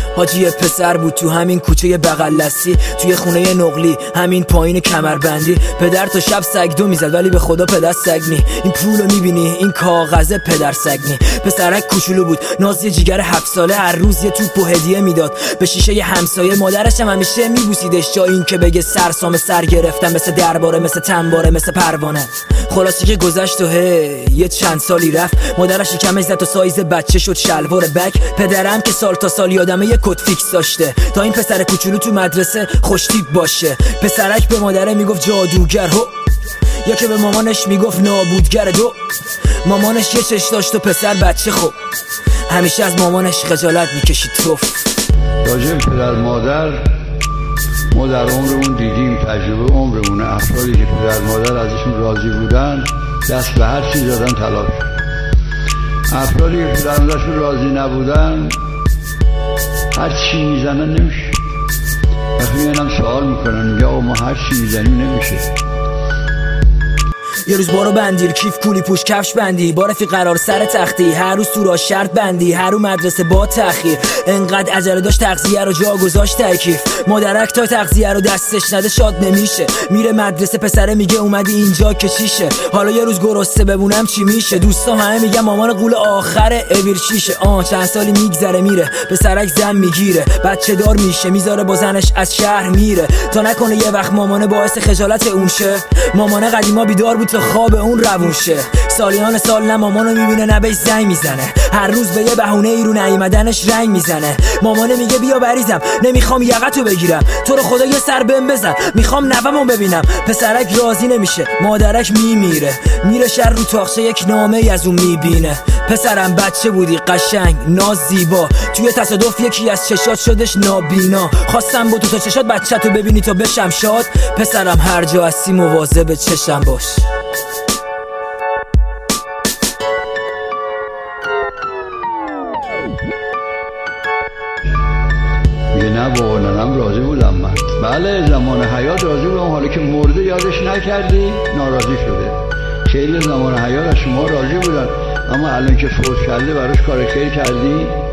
حاجی پسر بود تو همین کوچه بغل‌دستی، توی خونه نقلی همین پایین کمربندی. پدر تا شب سگدو میزد ولی به خدا پدر سگ نی. این پولو میبینی این کاغذه پدر سگ نی. پسرک کوچولو بود نازی جیگر 7 ساله، هر روز یه توپ و هدیه میداد به شیشه ی همسایه. مادرش هم همیشه میبوسیدش جا این که بگه سرسام سر گرفتم، مثل درباره مثل تنباره مثل پروانه. خلاصی که گذشت و یه چند سالی رفت، مادرش کمش زد و سایز بچه شد شلوار بک. پدرم که سال تا سال یادمه یه کد فیکس داشته تا این پسر کوچولو تو مدرسه خوشتیپ باشه. پسرک به مادره میگفت جادوگر هو، یا که به مامانش میگفت نابودگر دو. مامانش یه چش داشت و پسر بچه خوب همیشه از مامانش خجالت میکشید توف. راجع به پدر مادر ما در عمرمون دیدیم، تجربه عمرمونه. افرادی که پدر مادر ازشون راضی بودن دست به هر چیز دادن تلاش. افرادی که پدر مادرشون راضی نبودن هر چی میزنن نمیشه. وقتی میانم سوال میکنن میگه آقا ما هر چی میزنیم نمیشه. یه روز بارو بندیر کیف کولی پوش کفش بندی، با رفیق قرار سر تختی، هر روز تو را شرط بندی، هر رو مدرسه با تأخیر. انقدر عجله داشت تغذیه رو جا گذاشت ترکیف. مادرک تا تغذیه رو دستش نده شاد نمیشه. میره مدرسه پسره میگه اومدی اینجا که چیشه. حالا یه روز گرسنه بمونم چی میشه. دوستان همه میگن مامان قول آخره اویر چیشه. چند سالی میگذره میره پسرک زن میگیره، بچه دار میشه میذاره با زنش از شهر میره. تا نکنه یه وقت مامانه باعث خجالت اون شه. مامانه قدیما بیدار بود تا خواب اون روون شه. سالیان سال نه مامانو میبینه نه بهش زنگ میزنه، هر روز به یه بهونه ای رو نیومدنش رنگ میزنه. مامانه میگه بیا بریزم نمیخوام یقتو بگیرم، تو رو خدا یه سر بهم بزن میخوام نوامو ببینم. پسرک راضی نمیشه مادرک میمیره، میره شهر رو تاخچه یک نامه ای از اون میبینه. پسرم بچه بودی قشنگ ناز زیبا، توی تصادف یکی از چشات شدش نابینا. خواستم با تو تا چشات بچه‌تو ببینی تا بشم شاد. پسرم هر جا هستی مواظب چشم باش. میگه نه بابا ننم راضی بودم من. بله زمان حیات راضی بودم، حالا که مرده یادش نکردی ناراضی شده. خیلی زمان حیات از شما راضی بودن، اما الان که فوت کرده براش کار خیر کردی.